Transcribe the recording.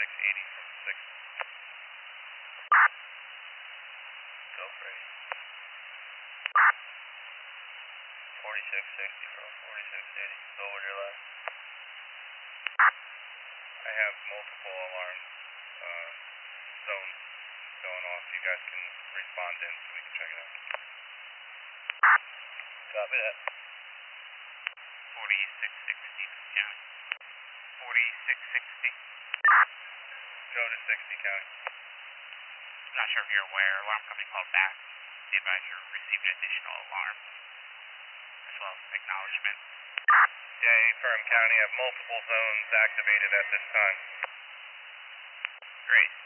4680 from 6. Go Freddy. 4660 from 4680. Go when you're live. I have multiple alarm zones going off. You guys can respond in so we can check it out. Copy that. 4660 county. 4660. Go to 60 county. I'm not sure if you're aware, alarm company called back. The advisor received an additional alarm, as well as acknowledgement. Yeah, Affirm County have multiple zones activated at this time. Great.